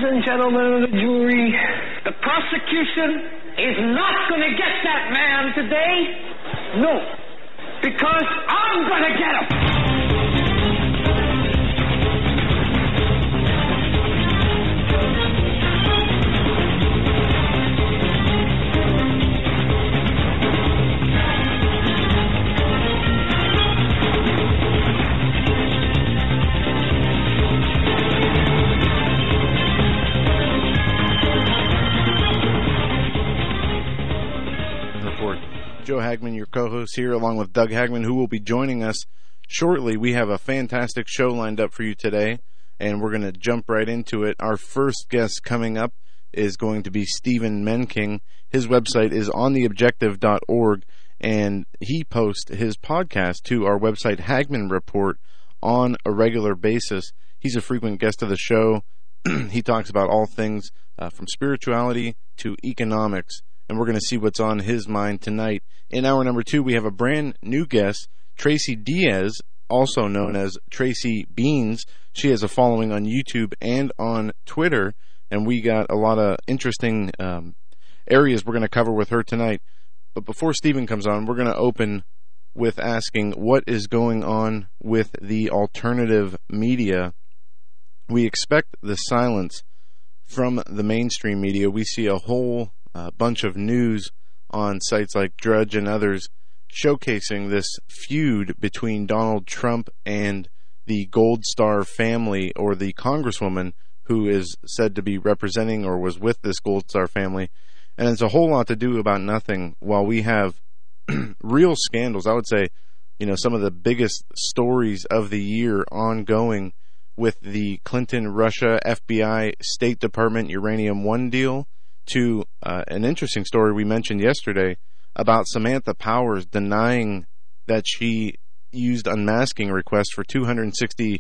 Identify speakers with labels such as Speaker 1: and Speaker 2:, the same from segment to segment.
Speaker 1: and gentlemen of the jury, the prosecution is not going to get that man today. No, because I'm going to get him.
Speaker 2: Joe Hagman, your co-host here, along with Doug Hagman, who will be joining us shortly. We have a fantastic show lined up for you today, and we're going to jump right into it. Our first guest coming up is going to be Stephen Menking. His website is ontheobjective.org, and he posts his podcast to our website, Hagman Report, on a regular basis. He's a frequent guest of the show. He talks about all things from spirituality to economics, and we're going to see what's on his mind tonight. In hour number 2, we have a brand new guest, Tracy Diaz, also known as Tracy Beans. She has a following on YouTube and on Twitter, and we got a lot of interesting areas we're going to cover with her tonight. But before Stephen comes on, we're going to open with asking what is going on with the alternative media. We expect the silence from the mainstream media. We see a whole bunch of news on sites like Drudge and others showcasing this feud between Donald Trump and the Gold Star family, or the congresswoman who is said to be representing or was with this Gold Star family. And it's a whole lot to do about nothing, while we have real scandals. I would say, some of the biggest stories of the year ongoing with the Clinton, Russia, FBI, State Department, Uranium One deal, to an interesting story we mentioned yesterday about Samantha Powers denying that she used unmasking requests for 260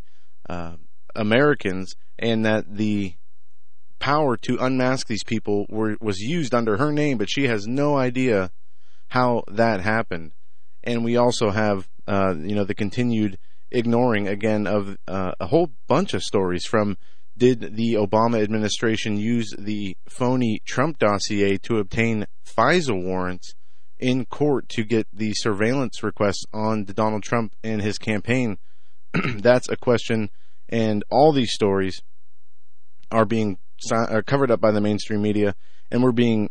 Speaker 2: Americans, and that the power to unmask these people was used under her name, but she has no idea how that happened. And we also have the continued ignoring again of a whole bunch of stories from: did the Obama administration use the phony Trump dossier to obtain FISA warrants in court to get the surveillance requests on Donald Trump and his campaign? That's a question, and all these stories are being covered up by the mainstream media, and we're being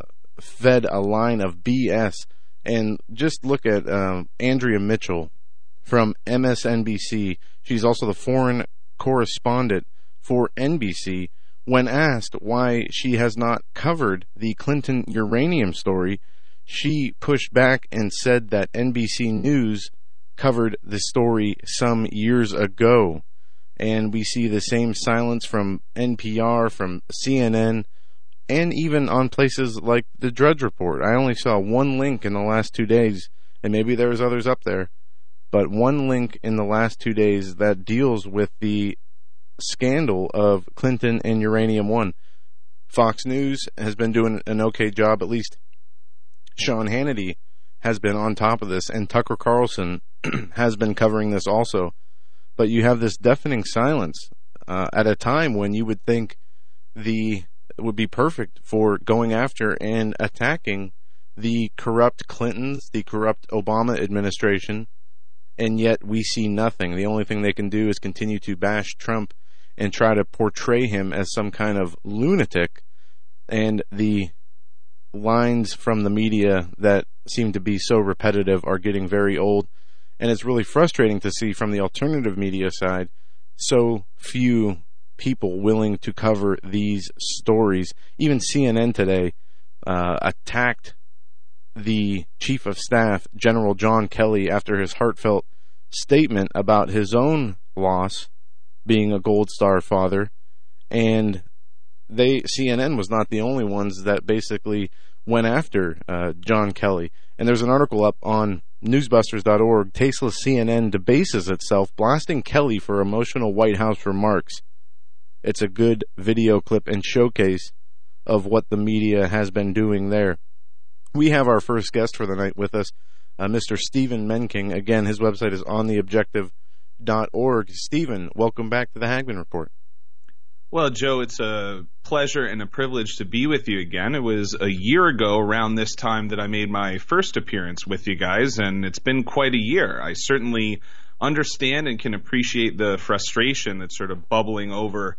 Speaker 2: fed a line of BS. And just look at Andrea Mitchell from MSNBC. She's also the foreign correspondent for NBC. When asked why she has not covered the Clinton uranium story, she pushed back and said that NBC News covered the story some years ago. And we see the same silence from NPR, from CNN, and even on places like the Drudge Report. I only saw one link in the last 2 days, and maybe there's others up there, but one link in the last 2 days that deals with the scandal of Clinton and Uranium One. Fox News has been doing an okay job. At least Sean Hannity has been on top of this, and Tucker Carlson has been covering this also. But you have this deafening silence at a time when you would think it would be perfect for going after and attacking the corrupt Clintons, the corrupt Obama administration, and yet we see nothing. The only thing they can do is continue to bash Trump and try to portray him as some kind of lunatic. And the lines from the media that seem to be so repetitive are getting very old. And it's really frustrating to see from the alternative media side so few people willing to cover these stories. Even CNN today attacked the Chief of Staff, General John Kelly, after his heartfelt statement about his own loss, being a Gold Star father. And CNN was not the only ones that basically went after John Kelly. And there's an article up on newsbusters.org, Tasteless CNN debases itself, blasting Kelly for emotional White House remarks. It's a good video clip and showcase of what the media has been doing there. We have our first guest for the night with us, Mr. Stephen Menking. Again, his website is ontheobjective.org. Stephen, welcome back to the Hagman Report.
Speaker 3: Well, Joe, it's a pleasure and a privilege to be with you again. It was a year ago around this time that I made my first appearance with you guys, and it's been quite a year. I certainly understand and can appreciate the frustration that's sort of bubbling over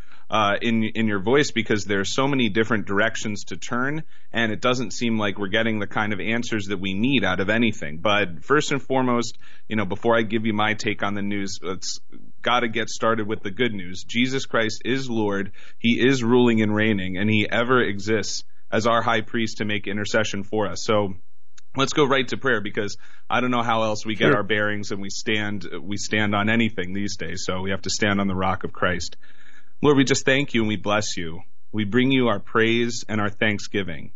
Speaker 3: in your voice, because there's so many different directions to turn, and it doesn't seem like we're getting the kind of answers that we need out of anything. But first and foremost, before I give you my take on the news, it's got to get started with the good news. Jesus Christ is Lord. He is ruling and reigning, and he ever exists as our high priest to make intercession for us. So let's go right to prayer, because I don't know how else we get our bearings, and we stand on anything these days. So we have to stand on the rock of Christ. Lord, we just thank you and we bless you. We bring you our praise and our thanksgiving.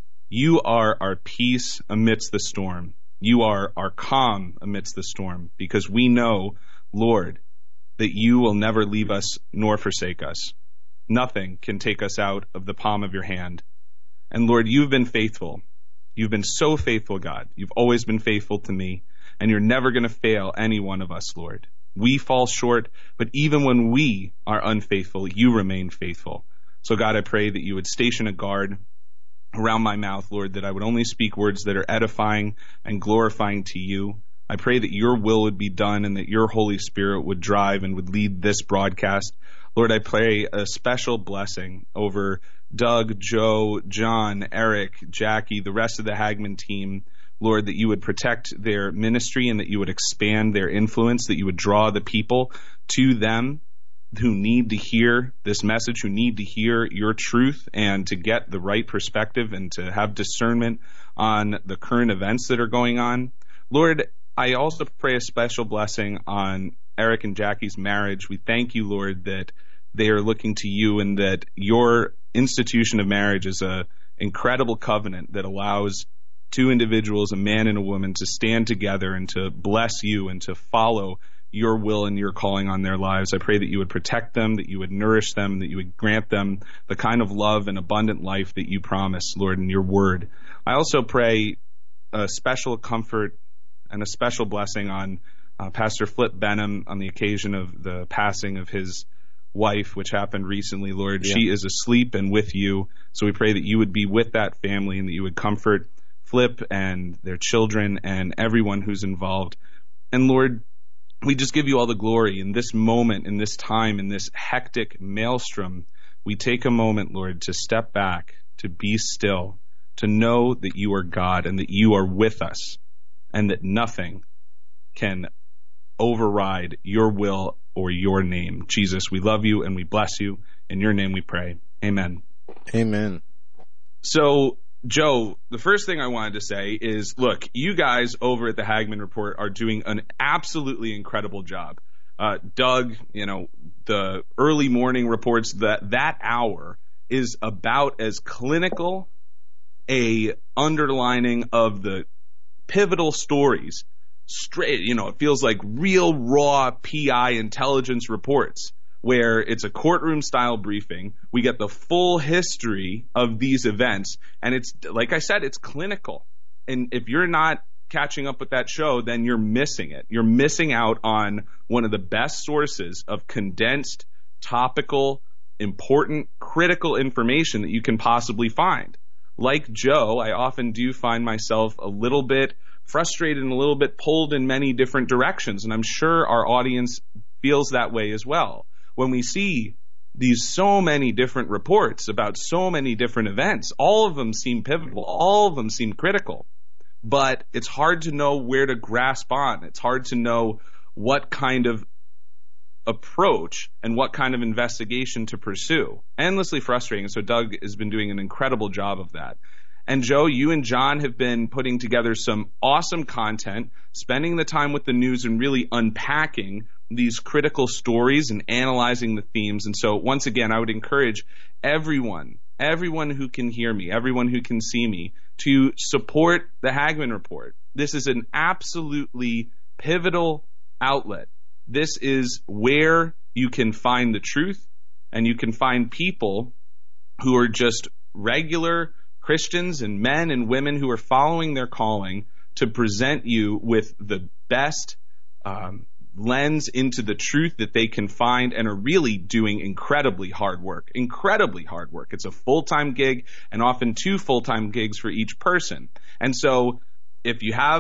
Speaker 3: You are our peace amidst the storm. You are our calm amidst the storm, because we know, Lord, that you will never leave us nor forsake us. Nothing can take us out of the palm of your hand. And Lord, you've been faithful. You've been so faithful, God. You've always been faithful to me, and you're never going to fail any one of us, Lord. We fall short, but even when we are unfaithful, you remain faithful. So God, I pray that you would station a guard around my mouth, Lord, that I would only speak words that are edifying and glorifying to you. I pray that your will would be done and that your Holy Spirit would drive and would lead this broadcast. Lord, I pray a special blessing over Doug, Joe, John, Eric, Jackie, the rest of the Hagman team. Lord, that you would protect their ministry and that you would expand their influence, that you would draw the people to them who need to hear this message, who need to hear your truth and to get the right perspective and to have discernment on the current events that are going on. Lord, I also pray a special blessing on Eric and Jackie's marriage. We thank you, Lord, that they are looking to you and that your institution of marriage is an incredible covenant that allows two individuals, a man and a woman, to stand together and to bless you and to follow your will and your calling on their lives. I pray that you would protect them, that you would nourish them, that you would grant them the kind of love and abundant life that you promise, Lord, in your word. I also pray a special comfort and a special blessing on Pastor Flip Benham on the occasion of the passing of his wife, which happened recently, Lord. Yeah. She is asleep and with you. So we pray that you would be with that family and that you would comfort Flip and their children and everyone who's involved. And Lord, we just give you all the glory in this moment, in this time, in this hectic maelstrom. We take a moment, Lord, to step back, to be still, to know that you are God and that you are with us and that nothing can override your will or your name. Jesus, we love you and we bless you. In your name we pray. Amen.
Speaker 2: Amen.
Speaker 3: So, Joe, the first thing I wanted to say is, look, you guys over at the Hagman Report are doing an absolutely incredible job. Doug, the early morning reports, that hour is about as clinical a underlining of the pivotal stories. Straight, it feels like real raw PI intelligence reports, where it's a courtroom style briefing. We get the full history of these events, and it's, like I said, it's clinical. And if you're not catching up with that show, then you're missing it. You're missing out on one of the best sources of condensed, topical, important, critical information that you can possibly find. Like Joe, I often do find myself a little bit frustrated and a little bit pulled in many different directions, and I'm sure our audience feels that way as well. When we see these so many different reports about so many different events, all of them seem pivotal, all of them seem critical, but it's hard to know where to grasp on. It's hard to know what kind of approach and what kind of investigation to pursue. Endlessly frustrating. So Doug has been doing an incredible job of that. And Joe, you and John have been putting together some awesome content, spending the time with the news and really unpacking these critical stories and analyzing the themes. And so once again, I would encourage everyone who can hear me, everyone who can see me, to support the Hagman Report. This is an absolutely pivotal outlet. This is where you can find the truth, and you can find people who are just regular Christians and men and women who are following their calling to present you with the best lens into the truth that they can find and are really doing incredibly hard work. It's a full-time gig and often 2 full-time gigs for each person. And so if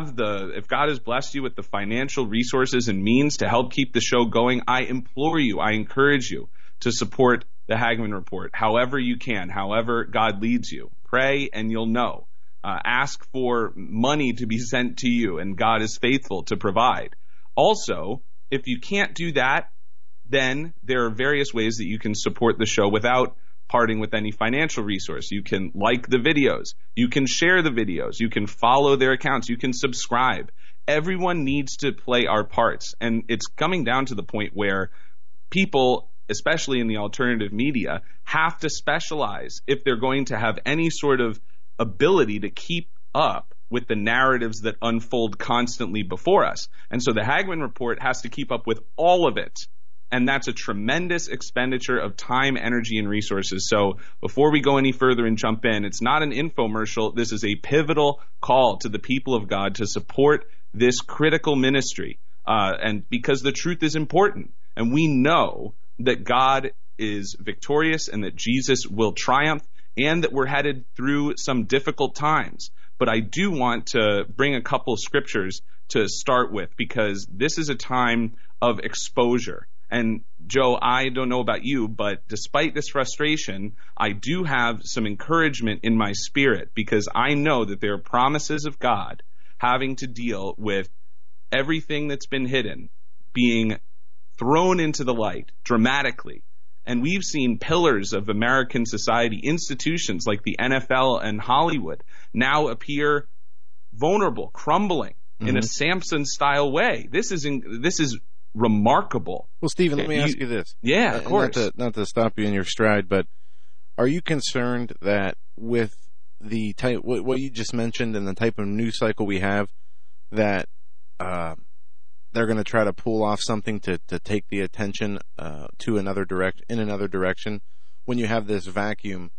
Speaker 3: God has blessed you with the financial resources and means to help keep the show going, I implore you, I encourage you to support the Hagmann Report however you can, however God leads you. Pray and you'll know. Ask for money to be sent to you, and God is faithful to provide. Also, if you can't do that, then there are various ways that you can support the show without parting with any financial resource. You can like the videos. You can share the videos. You can follow their accounts. You can subscribe. Everyone needs to play our parts. And it's coming down to the point where people, especially in the alternative media, have to specialize if they're going to have any sort of ability to keep up with the narratives that unfold constantly before us. And so the Hagmann Report has to keep up with all of it. And that's a tremendous expenditure of time, energy, and resources. So before we go any further and jump in, it's not an infomercial. This is a pivotal call to the people of God to support this critical ministry. And because the truth is important. And we know that God is victorious and that Jesus will triumph and that we're headed through some difficult times. But I do want to bring a couple of scriptures to start with because this is a time of exposure. And Joe, I don't know about you, but despite this frustration, I do have some encouragement in my spirit because I know that there are promises of God having to deal with everything that's been hidden being thrown into the light dramatically. And we've seen pillars of American society, institutions like the NFL and Hollywood, now appear vulnerable, crumbling in a Samson-style way. This is remarkable.
Speaker 2: Well, Stephen, let me ask you this.
Speaker 3: Yeah, of course.
Speaker 2: Not to stop you in your stride, but are you concerned that with the type, what you just mentioned and the type of news cycle we have, that they're going to try to pull off something to take the attention in another direction when you have this vacuum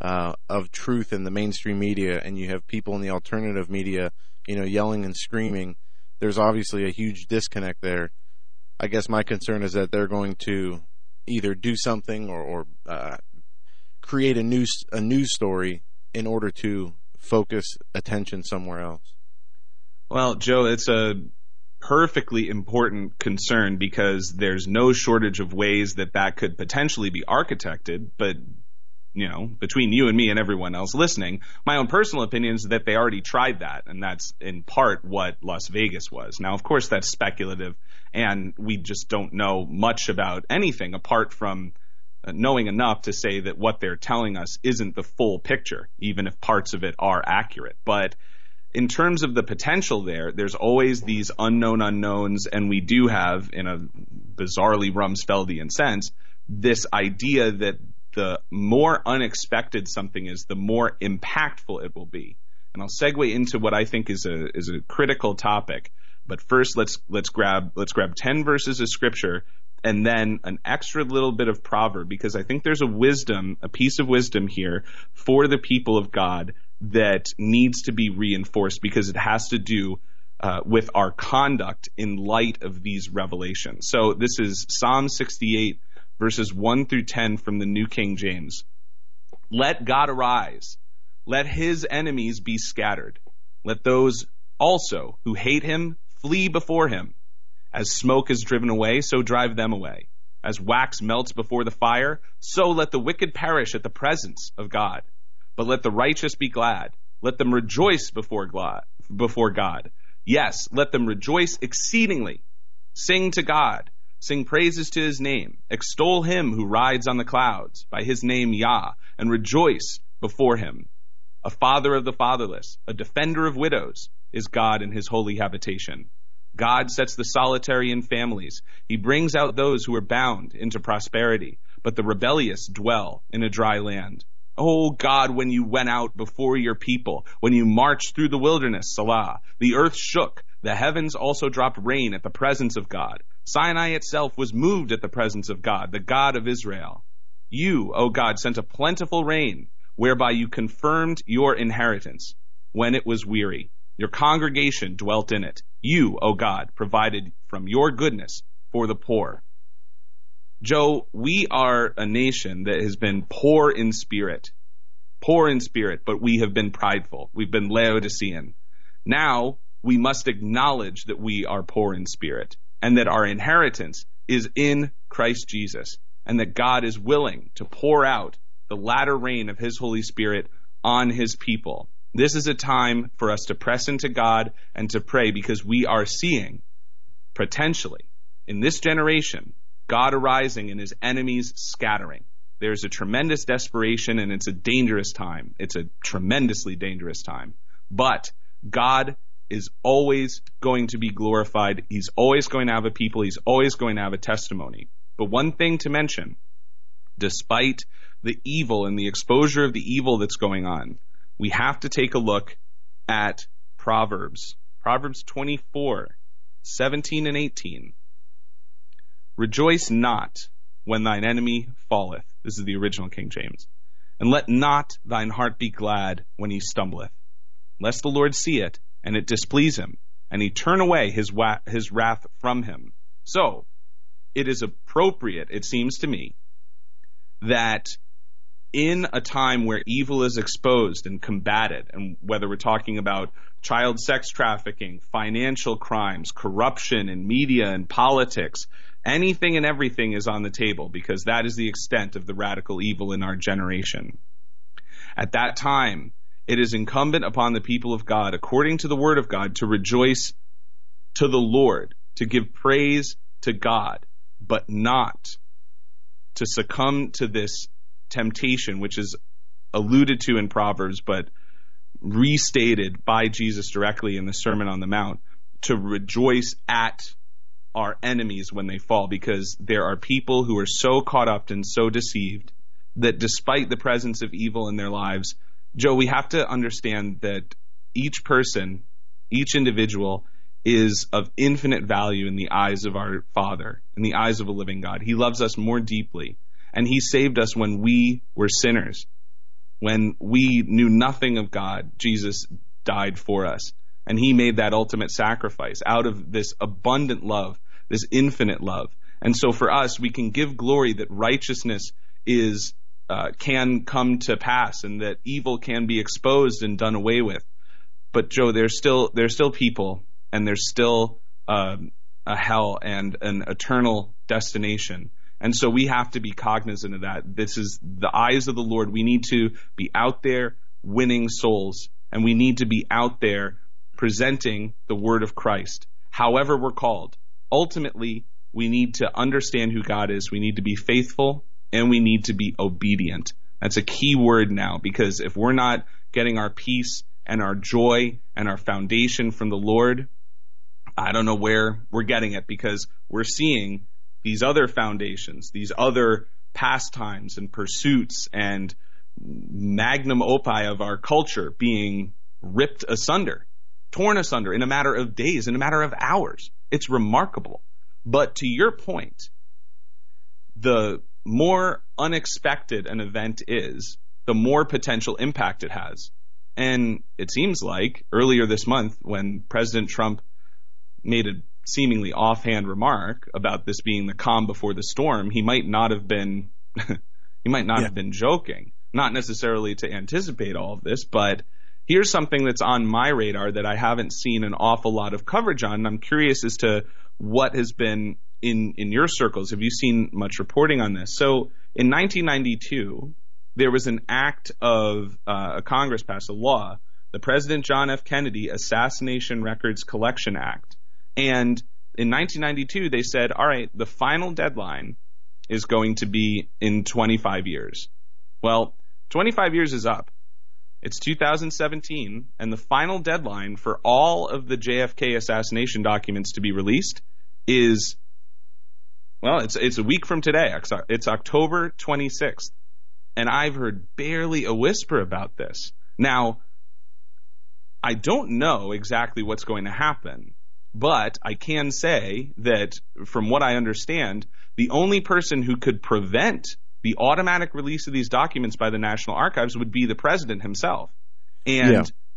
Speaker 2: of truth in the mainstream media and you have people in the alternative media, yelling and screaming? There's obviously a huge disconnect there. I guess my concern is that they're going to either do something or create a news story in order to focus attention somewhere else.
Speaker 3: Well, Joe, it's a perfectly important concern because there's no shortage of ways that could potentially be architected, but between you and me and everyone else listening, my own personal opinion is that they already tried that, and that's in part what Las Vegas was. Now, of course, that's speculative, and we just don't know much about anything apart from knowing enough to say that what they're telling us isn't the full picture, even if parts of it are accurate. But in terms of the potential there's always these unknown unknowns, and we do have, in a bizarrely Rumsfeldian sense, this idea that the more unexpected something is, the more impactful it will be. And I'll segue into what I think is a critical topic. But first, let's grab 10 verses of scripture and then an extra little bit of proverb, because I think there's a piece of wisdom here for the people of God that needs to be reinforced because it has to do with our conduct in light of these revelations. So this is Psalm 68, verses 1 through 10 from the New King James. Let God arise. Let his enemies be scattered. Let those also who hate him flee before him. As smoke is driven away, so drive them away. As wax melts before the fire, so let the wicked perish at the presence of God. But let the righteous be glad. Let them rejoice before God. Yes, let them rejoice exceedingly. Sing to God. Sing praises to his name. Extol him who rides on the clouds, by his name Yah, and rejoice before him. A father of the fatherless, a defender of widows, is God in his holy habitation. God sets the solitary in families. He brings out those who are bound into prosperity, but the rebellious dwell in a dry land. Oh God, when you went out before your people, when you marched through the wilderness, Salah, the earth shook, the heavens also dropped rain at the presence of God. Sinai itself was moved at the presence of God, the God of Israel. You, O God, sent a plentiful rain, whereby you confirmed your inheritance when it was weary. Your congregation dwelt in it. You, O God, provided from your goodness for the poor. Joe, we are a nation that has been poor in spirit, but we have been prideful. We've been Laodicean. Now we must acknowledge that we are poor in spirit and that our inheritance is in Christ Jesus, and that God is willing to pour out the latter rain of his Holy Spirit on his people. This is a time for us to press into God and to pray, because we are seeing, potentially, in this generation, God arising and his enemies scattering. There's a tremendous desperation, and it's a dangerous time. It's a tremendously dangerous time. But God is always going to be glorified. He's always going to have a people. He's always going to have a testimony. But one thing to mention, despite the evil and the exposure of the evil that's going on, we have to take a look at Proverbs. Proverbs 24, 17 and 18. Rejoice not when thine enemy falleth. This is the original King James. And let not thine heart be glad when he stumbleth, lest the Lord see it, and it displease him, and he turn away his wrath from him. So, it is appropriate, it seems to me, that in a time where evil is exposed and combated, and whether we're talking about child sex trafficking, financial crimes, corruption in media and politics, anything and everything is on the table, because that is the extent of the radical evil in our generation. At that time, it is incumbent upon the people of God, according to the word of God, to rejoice to the Lord, to give praise to God, but not to succumb to this temptation, which is alluded to in Proverbs, but restated by Jesus directly in the Sermon on the Mount, to rejoice at our enemies when they fall, because there are people who are so caught up and so deceived that despite the presence of evil in their lives, Joe, we have to understand that each person, each individual, is of infinite value in the eyes of our Father, in the eyes of a living God. He loves us more deeply, and he saved us when we were sinners. When we knew nothing of God, Jesus died for us, and he made that ultimate sacrifice out of this abundant love, this infinite love. And so for us, we can give glory that righteousness is can come to pass, and that evil can be exposed and done away with. But Joe, there's still people, and there's still a hell and an eternal destination. And so we have to be cognizant of that. This is the eyes of the Lord. We need to be out there winning souls, and we need to be out there presenting the word of Christ, however we're called. Ultimately, we need to understand who God is. We need to be faithful, and we need to be obedient. That's a key word now, because if we're not getting our peace and our joy and our foundation from the Lord, I don't know where we're getting it, because we're seeing these other foundations, these other pastimes and pursuits and magnum opus of our culture being ripped asunder, torn asunder in a matter of days, in a matter of hours. It's remarkable. But to your point, the more unexpected an event is, the more potential impact it has. And it seems like earlier this month, when President Trump made a seemingly offhand remark about this being the calm before the storm, he might not have been have been joking, not necessarily to anticipate all of this, but here's something that's on my radar that I haven't seen an awful lot of coverage on, and I'm curious as to what has been in your circles. Have you seen much reporting on this? So in 1992, there was an act of a Congress passed a law, the President John F. Kennedy Assassination Records Collection Act. And in 1992, they said, all right, the final deadline is going to be in 25 years. Well, 25 years is up. It's 2017, and the final deadline for all of the JFK assassination documents to be released is, well, it's a week from today. It's October 26th. And I've heard barely a whisper about this. Now, I don't know exactly what's going to happen, but I can say that from what I understand, the only person who could prevent the automatic release of these documents by the National Archives would be the president himself. And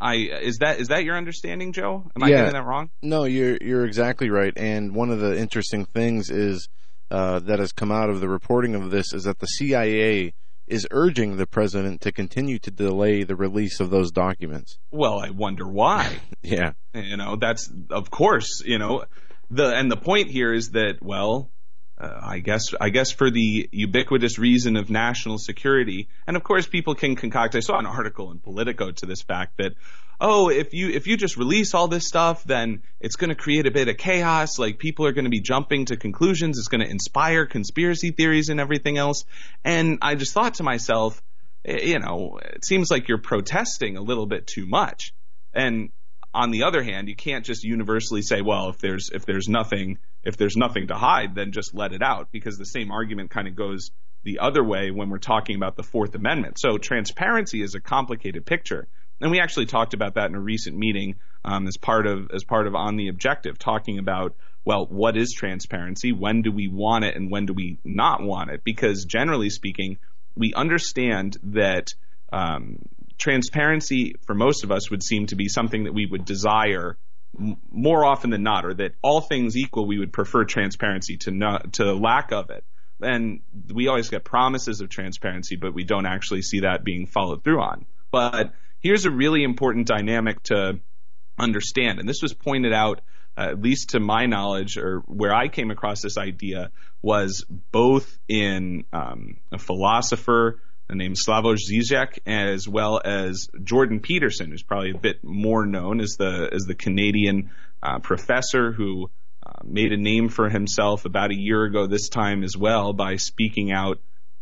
Speaker 3: Is that your understanding, Joe? Am I getting that wrong?
Speaker 2: No, you're exactly right. And one of the interesting things is that has come out of the reporting of this is that the CIA is urging the president to continue to delay the release of those documents.
Speaker 3: Well, I wonder why.
Speaker 2: Yeah.
Speaker 3: That's, of course, the point here is that, I guess for the ubiquitous reason of national security, and of course people can concoct. I saw an article in Politico to this fact that, if you just release all this stuff, then it's going to create a bit of chaos. Like, people are going to be jumping to conclusions. It's going to inspire conspiracy theories and everything else. And I just thought to myself, it seems like you're protesting a little bit too much. And on the other hand, you can't just universally say, well, if there's nothing to hide, then just let it out, because the same argument kind of goes the other way when we're talking about the Fourth Amendment. So transparency is a complicated picture. And we actually talked about that in a recent meeting as part of On the Objective, talking about, what is transparency? When do we want it and when do we not want it? Because generally speaking, we understand that transparency for most of us would seem to be something that we would desire more often than not, or that all things equal, we would prefer transparency to lack of it. And we always get promises of transparency, but we don't actually see that being followed through on. But here's a really important dynamic to understand, and this was pointed out, at least to my knowledge, or where I came across this idea, was both in a philosopher named Slavoj Žižek, as well as Jordan Peterson, who's probably a bit more known as the Canadian professor who made a name for himself about a year ago this time as well by speaking out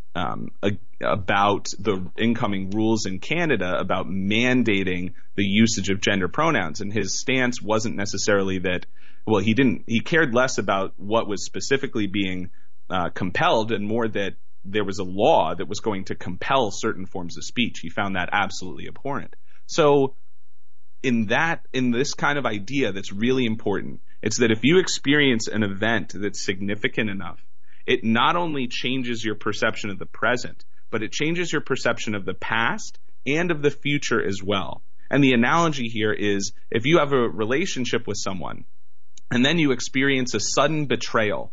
Speaker 3: about the incoming rules in Canada about mandating the usage of gender pronouns. And his stance wasn't necessarily that, he cared less about what was specifically being compelled, and more that there was a law that was going to compel certain forms of speech. He found that absolutely abhorrent. So in this kind of idea that's really important, it's that if you experience an event that's significant enough, it not only changes your perception of the present, but it changes your perception of the past and of the future as well. And the analogy here is, if you have a relationship with someone and then you experience a sudden betrayal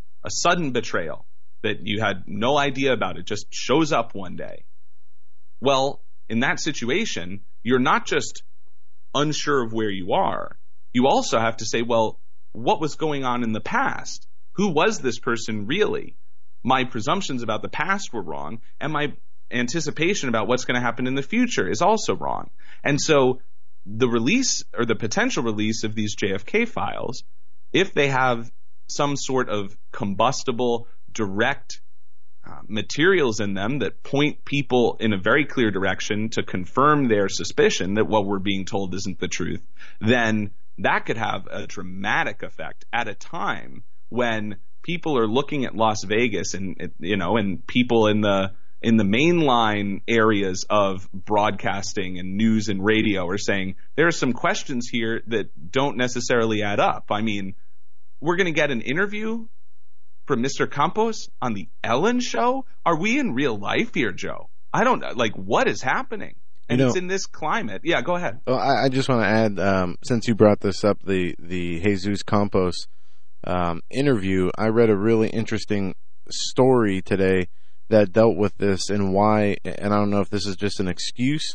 Speaker 3: that you had no idea about, it just shows up one day. Well, in that situation, you're not just unsure of where you are. You also have to say, what was going on in the past? Who was this person really? My presumptions about the past were wrong, and my anticipation about what's going to happen in the future is also wrong. And so the release, or the potential release, of these JFK files, if they have some sort of combustible, direct materials in them that point people in a very clear direction to confirm their suspicion that what we're being told isn't the truth, then that could have a dramatic effect at a time when people are looking at Las Vegas and people in the mainline areas of broadcasting and news and radio are saying there are some questions here that don't necessarily add up. I mean, we're going to get an interview from Mr. Campos on the Ellen show? Are we in real life here, Joe? I don't what is happening? And it's in this climate. Yeah, go ahead.
Speaker 2: Well, I just want to add, since you brought this up, the Jesus Campos interview, I read a really interesting story today that dealt with this and why, and I don't know if this is just an excuse.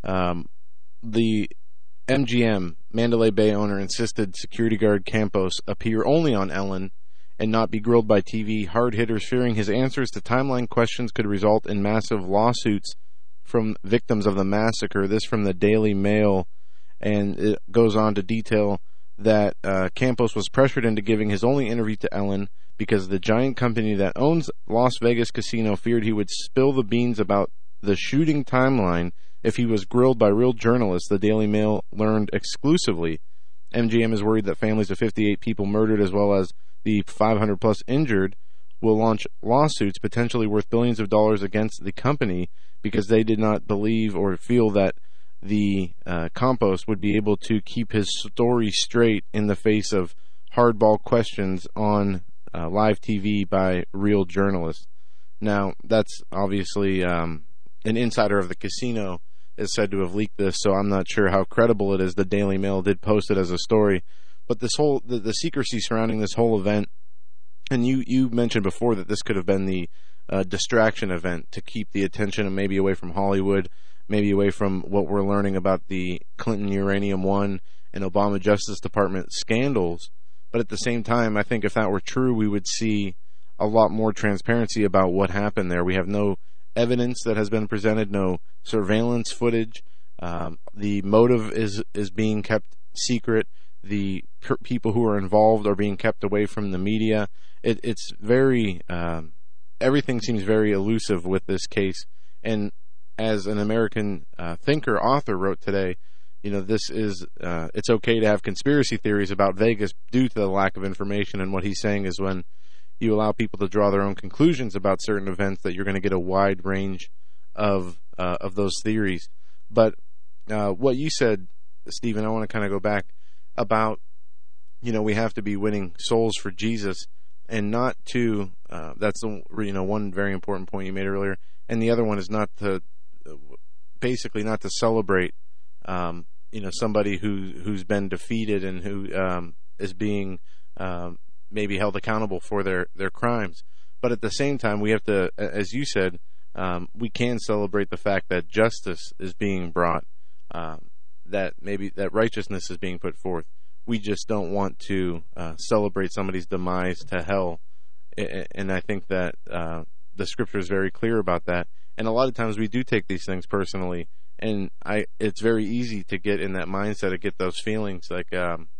Speaker 2: The MGM, Mandalay Bay owner, insisted security guard Campos appear only on Ellen and not be grilled by TV hard hitters, fearing his answers to timeline questions could result in massive lawsuits from victims of the massacre. This from the Daily Mail, and it goes on to detail that Campos was pressured into giving his only interview to Ellen because the giant company that owns Las Vegas Casino feared he would spill the beans about the shooting timeline if he was grilled by real journalists, the Daily Mail learned exclusively. MGM is worried that families of 58 people murdered, as well as the 500-plus injured, will launch lawsuits potentially worth billions of dollars against the company because they did not believe or feel that the Campos would be able to keep his story straight in the face of hardball questions on live TV by real journalists. Now, that's obviously an insider of the casino is said to have leaked this, so I'm not sure how credible it is. The Daily Mail did post it as a story. But this whole, the secrecy surrounding this whole event, and you mentioned before that this could have been the distraction event to keep the attention maybe away from Hollywood, maybe away from what we're learning about the Clinton Uranium One and Obama Justice Department scandals. But at the same time, I think if that were true, we would see a lot more transparency about what happened there. We have no evidence that has been presented, no surveillance footage. The motive is being kept secret. The people who are involved are being kept away from the media. It's very everything seems very elusive with this case. And as an American thinker, author wrote today, this is it's okay to have conspiracy theories about Vegas due to the lack of information. And what he's saying is when you allow people to draw their own conclusions about certain events, that you're going to get a wide range of those theories. But what you said, Stephen, I want to kind of go back about, we have to be winning souls for Jesus, and not to, that's one very important point you made earlier, and the other one is not to, basically not to celebrate, somebody who's been defeated and who is being maybe held accountable for their crimes. But at the same time, we have to, as you said, we can celebrate the fact that justice is being brought, that maybe that righteousness is being put forth. We just don't want to celebrate somebody's demise to hell. And I think that the scripture is very clear about that. And a lot of times we do take these things personally. And it's very easy to get in that mindset, to get those feelings like,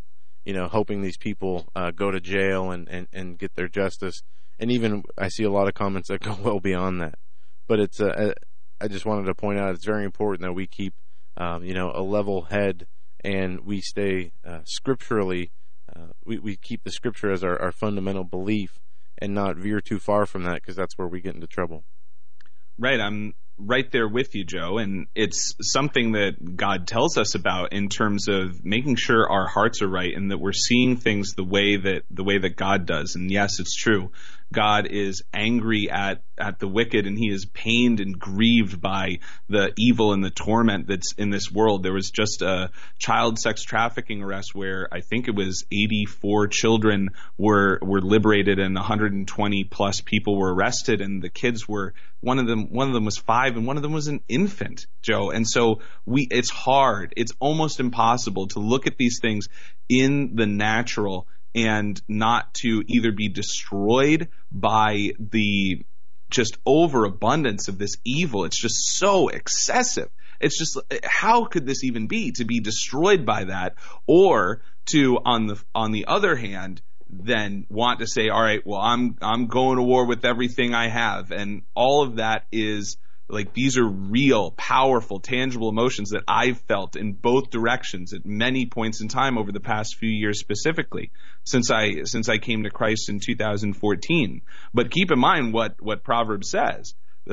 Speaker 2: hoping these people go to jail and get their justice. And even I see a lot of comments that go well beyond that. But it's I just wanted to point out it's very important that we keep a level head, and we stay scripturally. We keep the scripture as our fundamental belief, and not veer too far from that, because that's where we get into trouble.
Speaker 3: Right, I'm right there with you, Joe, and it's something that God tells us about in terms of making sure our hearts are right and that we're seeing things the way that God does. And yes, it's true. God is angry at the wicked, and he is pained and grieved by the evil and the torment that's in this world. There was just a child sex trafficking arrest where I think it was 84 children were liberated and 120 plus people were arrested, and the kids were, one of them was 5 and one of them was an infant, Joe. And so it's hard. It's almost impossible to look at these things in the natural and not to either be destroyed by the just overabundance of this evil. It's just so excessive. It's just, how could this even be, to be destroyed by that, or to, on the other hand, then want to say, all right, well, I'm going to war with everything I have. And all of that is like, these are real, powerful, tangible emotions that I've felt in both directions at many points in time over the past few years, specifically since I came to Christ in 2014. But keep in mind what Proverbs says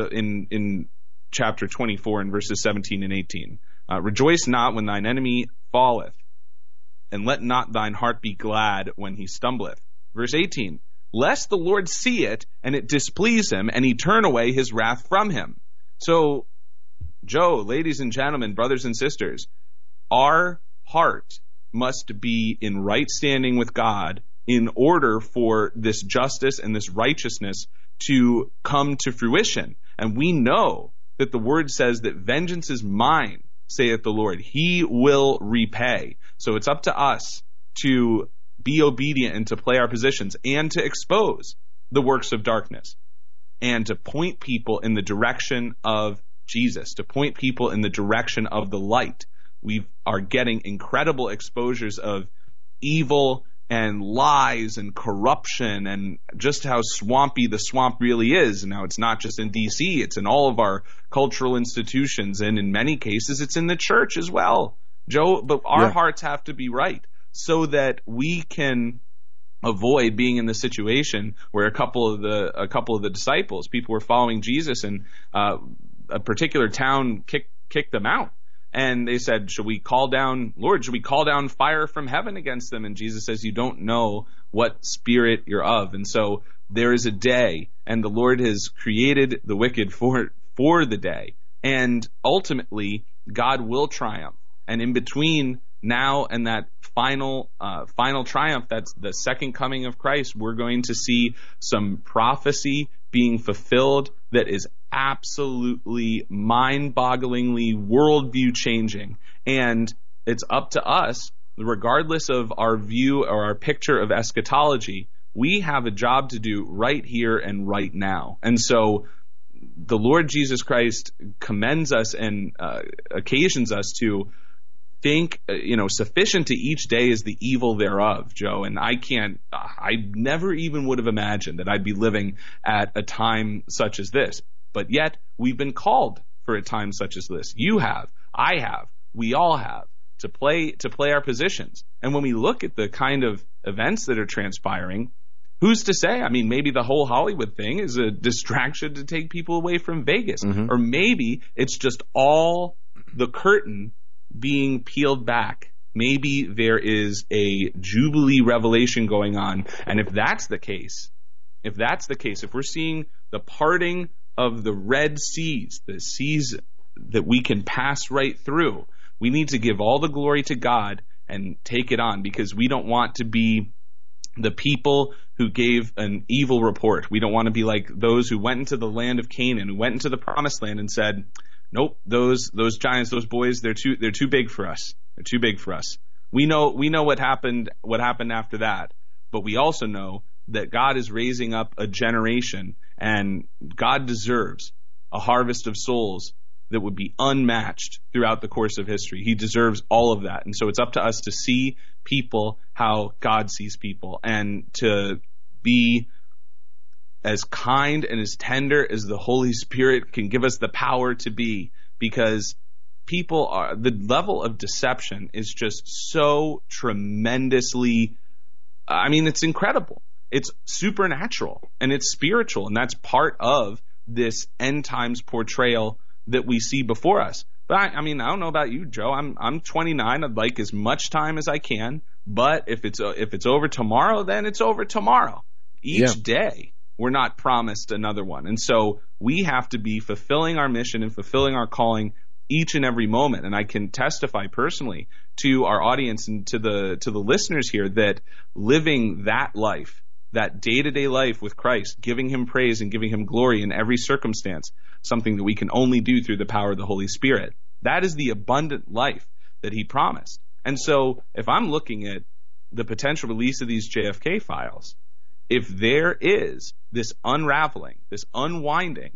Speaker 3: in chapter 24 and verses 17 and 18. Rejoice not when thine enemy falleth, and let not thine heart be glad when he stumbleth. Verse 18, lest the Lord see it, and it displease him, and he turn away his wrath from him. So, Joe, ladies and gentlemen, brothers and sisters, our heart must be in right standing with God in order for this justice and this righteousness to come to fruition. And we know that the word says that vengeance is mine, saith the Lord. He will repay. So it's up to us to be obedient and to play our positions and to expose the works of darkness, and to point people in the direction of Jesus, to point people in the direction of the light. We are getting incredible exposures of evil and lies and corruption, and just how swampy the swamp really is. Now, it's not just in D.C., it's in all of our cultural institutions, and in many cases, it's in the church as well, Joe. But our hearts have to be right so that we can avoid being in the situation where a couple of the disciples, people were following Jesus, and a particular town kicked them out. And they said, Lord, should we call down fire from heaven against them? And Jesus says, you don't know what spirit you're of. And so there is a day, and the Lord has created the wicked for the day. And ultimately, God will triumph. And in between now and that final triumph, that's the second coming of Christ, we're going to see some prophecy being fulfilled that is absolutely mind-bogglingly worldview changing. And it's up to us, regardless of our view or our picture of eschatology, we have a job to do right here and right now. And so the Lord Jesus Christ commends us and occasions us to think, sufficient to each day is the evil thereof, Joe. And I never even would have imagined that I'd be living at a time such as this. But yet, we've been called for a time such as this. You have, I have, we all have, to play our positions. And when we look at the kind of events that are transpiring, who's to say? I mean, maybe the whole Hollywood thing is a distraction to take people away from Vegas. Mm-hmm. Or maybe it's just all the curtain being peeled back. Maybe there is a Jubilee revelation going on. And if that's the case, if we're seeing the parting of the Red Seas, the seas that we can pass right through, we need to give all the glory to God and take it on, because we don't want to be the people who gave an evil report. We don't want to be like those who went into the land of Canaan, who went into the promised land and said, nope, those giants, those boys, they're too big for us. They're too big for us. We know what happened after that, but we also know that God is raising up a generation, and God deserves a harvest of souls that would be unmatched throughout the course of history. He deserves all of that. And so it's up to us to see people how God sees people, and to be as kind and as tender as the Holy Spirit can give us the power to be, because the level of deception is just so tremendously, it's incredible. It's supernatural and it's spiritual, and that's part of this end times portrayal that we see before us. But I don't know about you, Joe. I'm 29. I'd like as much time as I can. But if it's over tomorrow, then it's over tomorrow. Each day, we're not promised another one. And so we have to be fulfilling our mission and fulfilling our calling each and every moment. And I can testify personally to our audience and to the listeners here that living that life, that day-to-day life with Christ, giving him praise and giving him glory in every circumstance, something that we can only do through the power of the Holy Spirit. That is the abundant life that he promised. And so if I'm looking at the potential release of these JFK files, if there is this unraveling, this unwinding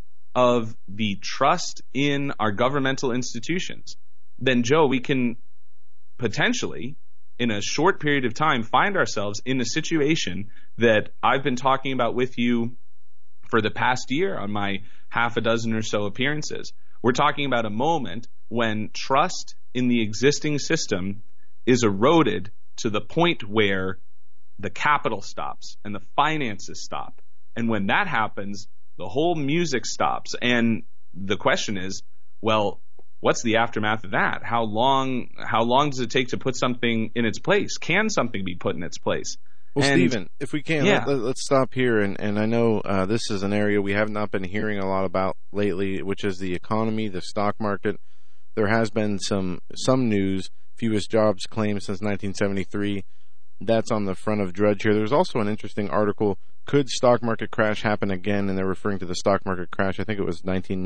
Speaker 3: of the trust in our governmental institutions, then, Joe, we can potentially, in a short period of time, find ourselves in a situation that I've been talking about with you for the past year on my half a dozen or so appearances. We're talking about a moment when trust in the existing system is eroded to the point where the capital stops and the finances stop. And when that happens, the whole music stops. And the question is, well, what's the aftermath of that? How long does it take to put something in its place? Can something be put in its place?
Speaker 2: Well, Stephen, if we can, let's stop here. And I know this is an area we have not been hearing a lot about lately, which is the economy, the stock market. There has been some news, fewest jobs claimed since 1973. That's on the front of Drudge here. There's also an interesting article, could stock market crash happen again? And they're referring to the stock market crash. I think it was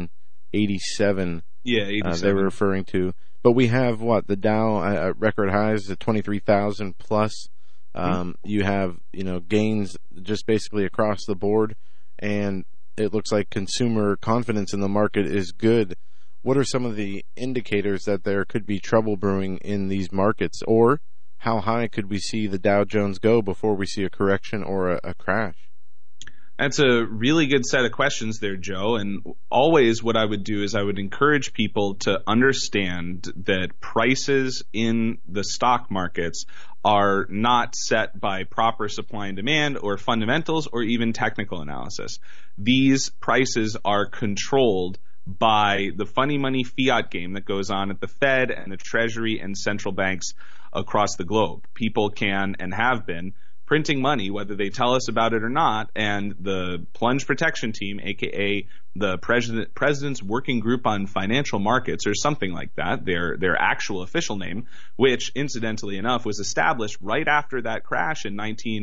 Speaker 2: 1987.
Speaker 3: Yeah, 87.
Speaker 2: They were referring to. But we have, the Dow at record highs at 23,000 plus. You have, gains just basically across the board, and it looks like consumer confidence in the market is good. What are some of the indicators that there could be trouble brewing in these markets, or how high could we see the Dow Jones go before we see a correction or a crash?
Speaker 3: That's a really good set of questions there, Joe. And always what I would do is I would encourage people to understand that prices in the stock markets are not set by proper supply and demand or fundamentals or even technical analysis. These prices are controlled by the funny money fiat game that goes on at the Fed and the Treasury and central banks across the globe. People can and have been printing money, whether they tell us about it or not. And the Plunge Protection Team, aka the President's Working Group on Financial Markets, or something like that, their actual official name, which incidentally enough was established right after that crash in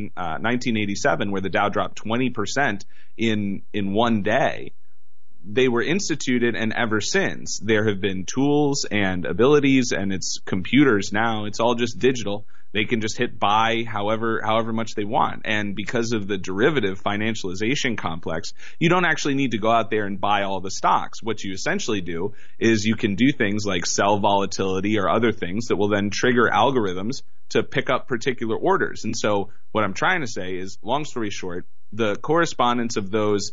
Speaker 3: 1987, where the Dow dropped 20% in one day. They were instituted, and ever since there have been tools and abilities, and it's computers now. It's all just digital. They can just hit buy however much they want. And because of the derivative financialization complex, you don't actually need to go out there and buy all the stocks. What you essentially do is you can do things like sell volatility or other things that will then trigger algorithms to pick up particular orders. And so what I'm trying to say is, long story short, the correspondence of those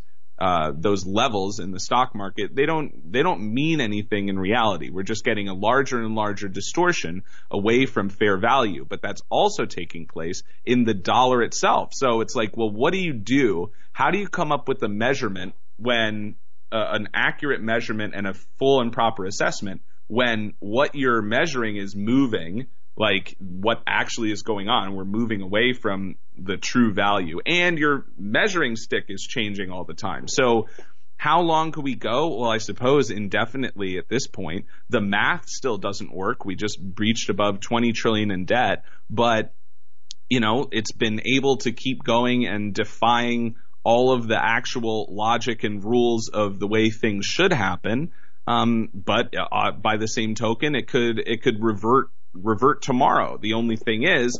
Speaker 3: levels in the stock market, they don't mean anything in reality. We're just getting a larger and larger distortion away from fair value, but that's also taking place in the dollar itself. So it's like, well, what do you do? How do you come up with a measurement when an accurate measurement and a full and proper assessment when what you're measuring is moving, like what actually is going on? We're moving away from the true value, and your measuring stick is changing all the time. So how long could we go? Well, I suppose indefinitely at this point. The math still doesn't work. We just breached above 20 trillion in debt, but it's been able to keep going and defying all of the actual logic and rules of the way things should happen. But by the same token, it could revert tomorrow. The only thing is,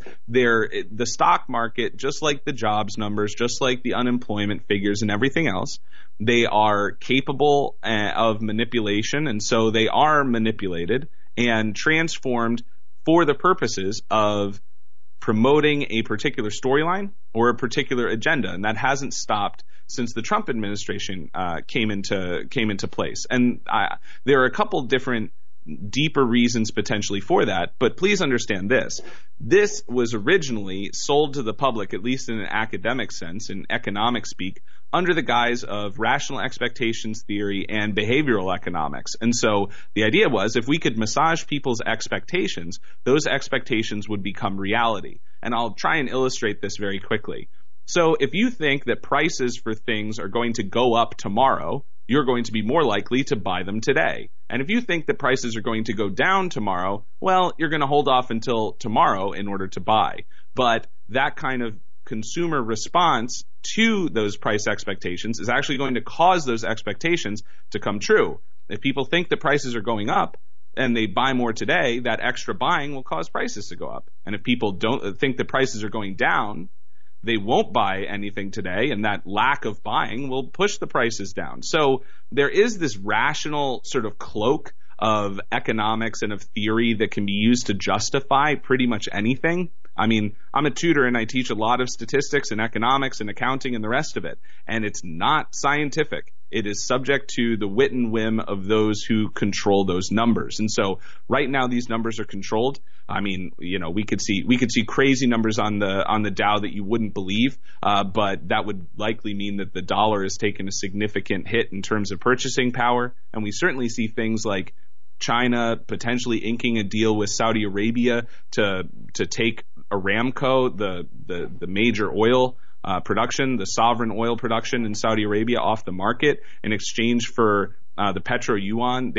Speaker 3: the stock market, just like the jobs numbers, just like the unemployment figures and everything else, they are capable of manipulation, and so they are manipulated and transformed for the purposes of promoting a particular storyline or a particular agenda, and that hasn't stopped since the Trump administration came into place. And there are a couple different deeper reasons potentially for that, but please understand this. This was originally sold to the public, at least in an academic sense, in economic speak, under the guise of rational expectations theory and behavioral economics. And so the idea was, if we could massage people's expectations, those expectations would become reality. And I'll try and illustrate this very quickly. So if you think that prices for things are going to go up tomorrow, you're going to be more likely to buy them today. And if you think that prices are going to go down tomorrow, well, you're going to hold off until tomorrow in order to buy. But that kind of consumer response to those price expectations is actually going to cause those expectations to come true. If people think that prices are going up and they buy more today, that extra buying will cause prices to go up. And if people don't think that prices are going down, they won't buy anything today, and that lack of buying will push the prices down. So there is this rational sort of cloak of economics and of theory that can be used to justify pretty much anything. I mean, I'm a tutor and I teach a lot of statistics and economics and accounting and the rest of it, and it's not scientific. It is subject to the wit and whim of those who control those numbers. And so right now these numbers are controlled. I mean, we could see crazy numbers on the Dow that you wouldn't believe, but that would likely mean that the dollar has taken a significant hit in terms of purchasing power. And we certainly see things like China potentially inking a deal with Saudi Arabia to take Aramco, the major oil production, the sovereign oil production in Saudi Arabia, off the market in exchange for the petro yuan.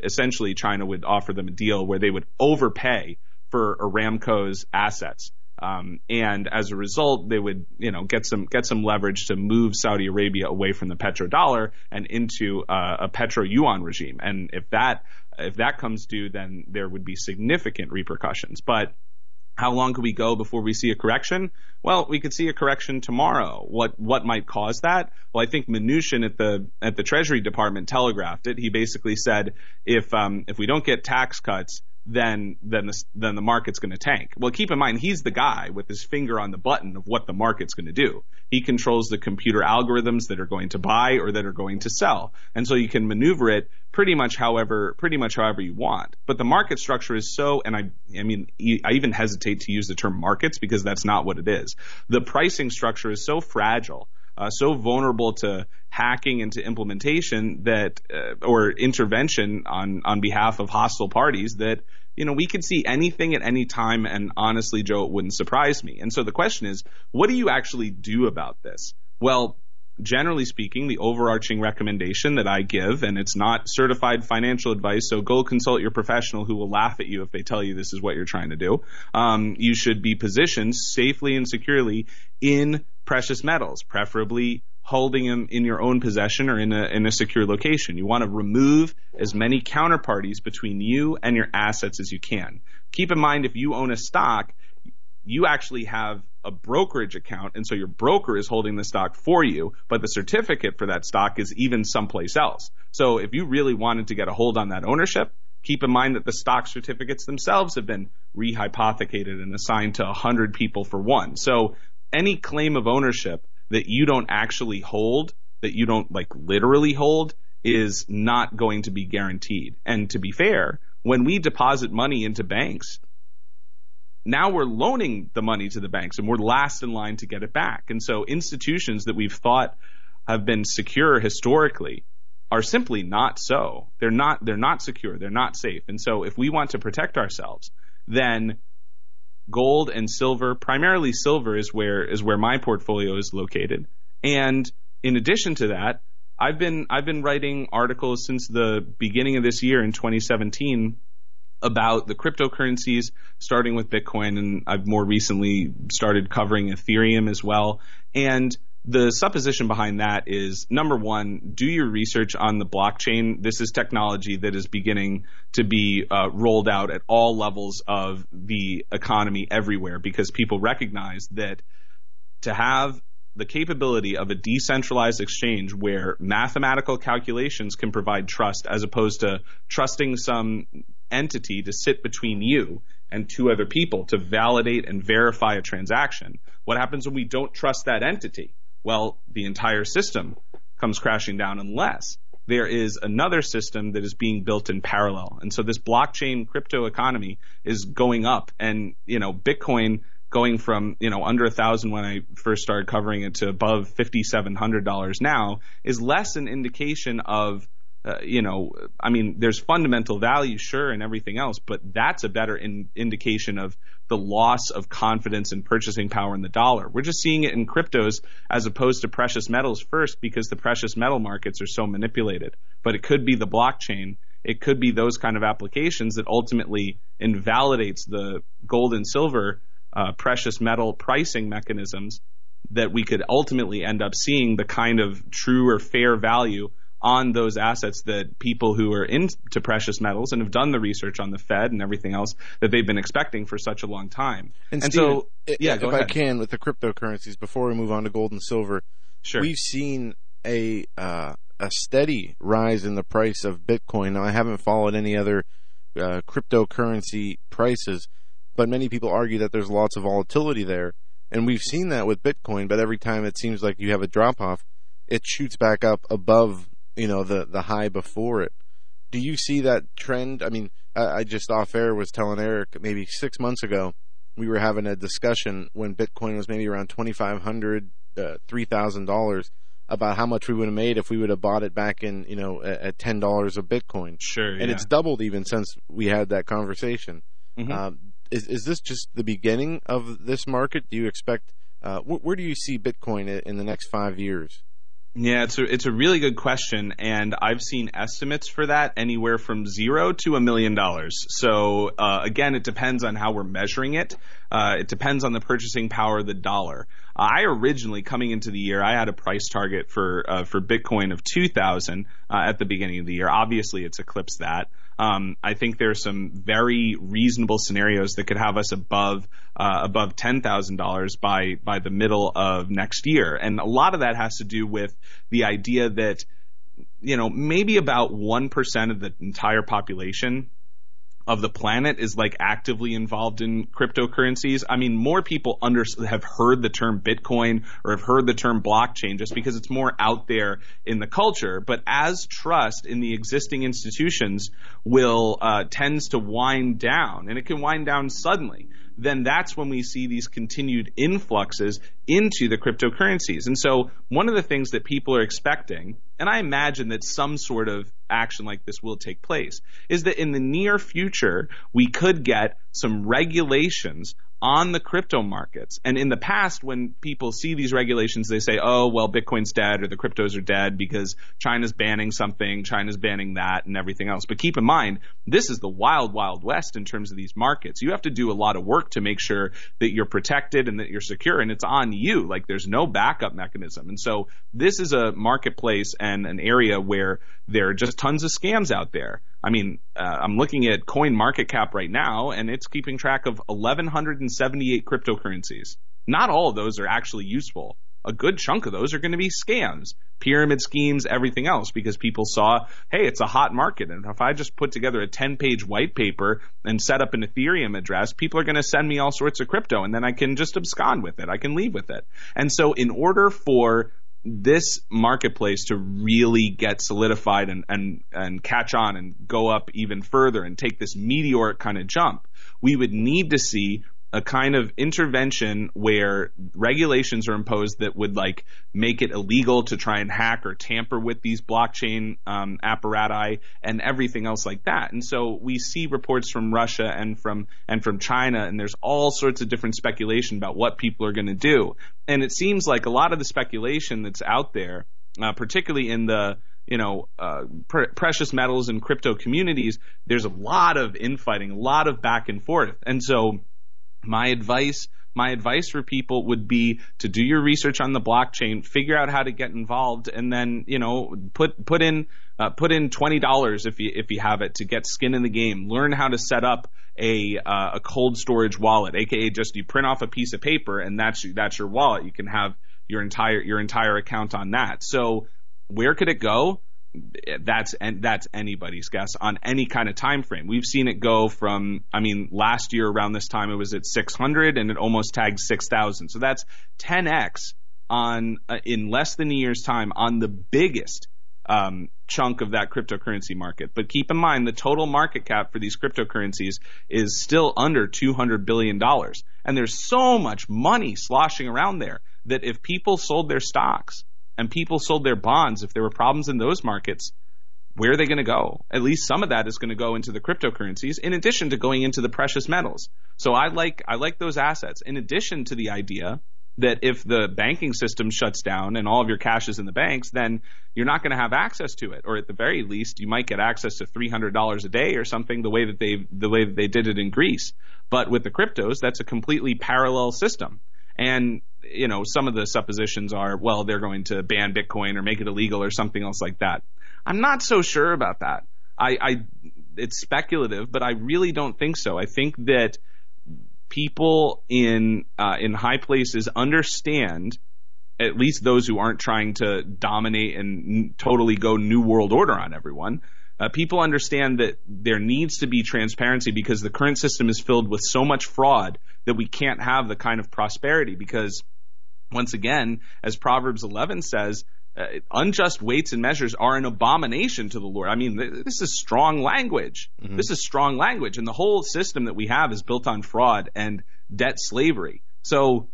Speaker 3: China would offer them a deal where they would overpay for Aramco's assets. And as a result, they would, get some leverage to move Saudi Arabia away from the petrodollar and into a petro yuan regime. And if that comes due, then there would be significant repercussions. But how long could we go before we see a correction? Well, we could see a correction tomorrow. What might cause that? Well, I think Mnuchin at the Treasury Department telegraphed it. He basically said, if we don't get tax cuts, then the market's going to tank. Well, keep in mind, he's the guy with his finger on the button of what the market's going to do. He controls the computer algorithms that are going to buy or that are going to sell. And so you can maneuver it pretty much however you want. But the market structure is so, and I even hesitate to use the term markets because that's not what it is. The pricing structure is so fragile so vulnerable to hacking and to implementation that or intervention on behalf of hostile parties that, we could see anything at any time, and honestly, Joe, it wouldn't surprise me. And so the question is, what do you actually do about this? Well, generally speaking, the overarching recommendation that I give, and it's not certified financial advice, so go consult your professional who will laugh at you if they tell you this is what you're trying to do. You should be positioned safely and securely in precious metals, preferably holding them in your own possession or in a secure location. You want to remove as many counterparties between you and your assets as you can. Keep in mind, if you own a stock, you actually have a brokerage account, and so your broker is holding the stock for you, but the certificate for that stock is even someplace else. So if you really wanted to get a hold on that ownership, keep in mind that the stock certificates themselves have been rehypothecated and assigned to 100 people for one. So any claim of ownership that you don't actually hold, that you don't literally hold, is not going to be guaranteed. And to be fair, when we deposit money into banks, now we're loaning the money to the banks and we're last in line to get it back. And so institutions that we've thought have been secure historically are simply not so. They're not secure. They're not safe. And so if we want to protect ourselves, then gold and silver, primarily silver is where my portfolio is located. And in addition to that, I've been writing articles since the beginning of this year in 2017 about the cryptocurrencies, starting with Bitcoin, and I've more recently started covering Ethereum as well. And the supposition behind that is, number one, do your research on the blockchain. This is technology that is beginning to be rolled out at all levels of the economy everywhere, because people recognize that to have the capability of a decentralized exchange where mathematical calculations can provide trust, as opposed to trusting some entity to sit between you and two other people to validate and verify a transaction. What happens when we don't trust that entity? Well, the entire system comes crashing down unless there is another system that is being built in parallel. And so this blockchain crypto economy is going up, and Bitcoin going from under $1,000 when I first started covering it to above $5,700 now is less an indication of there's fundamental value, sure, and everything else, but that's a better indication of the loss of confidence and purchasing power in the dollar. We're just seeing it in cryptos as opposed to precious metals first, because the precious metal markets are so manipulated. But it could be the blockchain. It could be those kind of applications that ultimately invalidates the gold and silver precious metal pricing mechanisms, that we could ultimately end up seeing the kind of true or fair value on those assets that people who are into precious metals and have done the research on the Fed and everything else that they've been expecting for such a long time.
Speaker 2: And Steven, so, if I can, with the cryptocurrencies, before we move on to gold and silver,
Speaker 3: sure,
Speaker 2: we've seen a steady rise in the price of Bitcoin. Now, I haven't followed any other cryptocurrency prices, but many people argue that there's lots of volatility there. And we've seen that with Bitcoin, but every time it seems like you have a drop-off, it shoots back up above the high before it. Do you see that trend? I mean, I just off air was telling Eric maybe 6 months ago, we were having a discussion when Bitcoin was maybe around $2,500, $3,000, about how much we would have made if we would have bought it back in, at $10 a Bitcoin.
Speaker 3: Sure.
Speaker 2: And it's doubled even since we had that conversation. Mm-hmm. Is this just the beginning of this market? Do you expect, where do you see Bitcoin in the next 5 years?
Speaker 3: Yeah, it's a really good question, and I've seen estimates for that anywhere from $0 to $1 million. So again, it depends on how we're measuring it. It depends on the purchasing power of the dollar. I originally, coming into the year, I had a price target for Bitcoin of 2,000 at the beginning of the year. Obviously, it's eclipsed that. I think there are some very reasonable scenarios that could have us above $10,000 by the middle of next year, and a lot of that has to do with the idea that maybe about 1% of the entire population of the planet is actively involved in cryptocurrencies. I mean, more people have heard the term Bitcoin or have heard the term blockchain just because it's more out there in the culture. But as trust in the existing institutions tends to wind down, and it can wind down suddenly, then that's when we see these continued influxes into the cryptocurrencies. And so one of the things that people are expecting, and I imagine that some sort of action like this will take place, is that in the near future, we could get some regulations on the crypto markets. And in the past, when people see these regulations, they say, oh, well, Bitcoin's dead or the cryptos are dead because China's banning something, China's banning that and everything else. But keep in mind, this is the wild, wild west in terms of these markets. You have to do a lot of work to make sure that you're protected and that you're secure, and it's on you. Like, there's no backup mechanism. And so this is a marketplace and an area where there are just tons of scams out there. I mean, I'm looking at CoinMarketCap right now, and it's keeping track of 1,178 cryptocurrencies. Not all of those are actually useful. A good chunk of those are going to be scams, pyramid schemes, everything else, because people saw, hey, it's a hot market. And if I just put together a 10-page white paper and set up an Ethereum address, people are going to send me all sorts of crypto, and then I can just abscond with it. I can leave with it. And so in order for this marketplace to really get solidified and catch on and go up even further and take this meteoric kind of jump, we would need to see a kind of intervention where regulations are imposed that would like make it illegal to try and hack or tamper with these blockchain apparati and everything else like that. And so we see reports from Russia and from China, and there's all sorts of different speculation about what people are going to do. And it seems like a lot of the speculation that's out there, particularly in the precious metals and crypto communities, there's a lot of infighting, a lot of back and forth. And so my advice for people would be to do your research on the blockchain, figure out how to get involved, and then put in $20 if you have it to get skin in the game. Learn how to set up a cold storage wallet, aka just you print off a piece of paper and that's your wallet. You can have your entire account on that. So where could it go? That's anybody's guess on any kind of time frame. We've seen it go from, last year around this time it was at 600 and it almost tagged 6,000. So that's 10x in less than a year's time on the biggest chunk of that cryptocurrency market. But keep in mind, the total market cap for these cryptocurrencies is still under $200 billion. And there's so much money sloshing around there that if people sold their stocks and people sold their bonds, if there were problems in those markets, where are they going to go? At least some of that is going to go into the cryptocurrencies, in addition to going into the precious metals. So I like those assets, in addition to the idea that if the banking system shuts down and all of your cash is in the banks, then you're not going to have access to it. Or at the very least, you might get access to $300 a day or something, the way that they did it in Greece. But with the cryptos, that's a completely parallel system. And some of the suppositions are, well, they're going to ban Bitcoin or make it illegal or something else like that. I'm not so sure about that. It's speculative, but I really don't think so. I think that people in high places understand, at least those who aren't trying to dominate and totally go New World Order on everyone. People understand that there needs to be transparency because the current system is filled with so much fraud that we can't have the kind of prosperity because, once again, as Proverbs 11 says, unjust weights and measures are an abomination to the Lord. This is strong language. Mm-hmm. This is strong language. And the whole system that we have is built on fraud and debt slavery. So,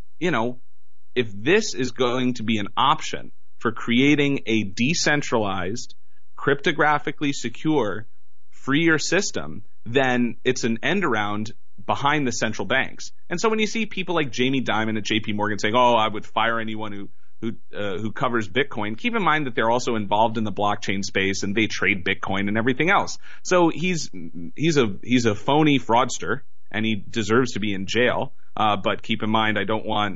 Speaker 3: if this is going to be an option for creating a decentralized, cryptographically secure, freer system, then it's an end around behind the central banks. And so when you see people like Jamie Dimon at JP Morgan saying, oh, I would fire anyone who covers Bitcoin, keep in mind that they're also involved in the blockchain space and they trade Bitcoin and everything else. So he's a phony fraudster and he deserves to be in jail. But keep in mind, I don't want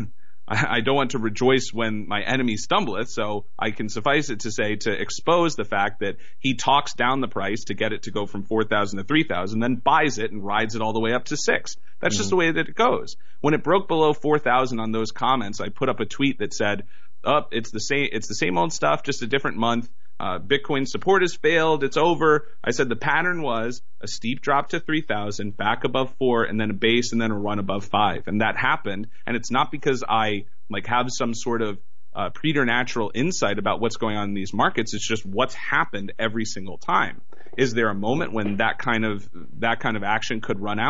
Speaker 3: to rejoice when my enemy stumbleth, so I can suffice it to say to expose the fact that he talks down the price to get it to go from 4,000 to 3,000, then buys it and rides it all the way up to 6. That's just the way that it goes. When it broke below 4,000 on those comments, I put up a tweet that said, it's the same old stuff, just a different month. Bitcoin support has failed. It's over. I said the pattern was a steep drop to 3,000, back above 4, and then a base, and then a run above 5. And that happened. And it's not because I have some sort of preternatural insight about what's going on in these markets. It's just what's happened every single time. Is there a moment when that kind of action could run out?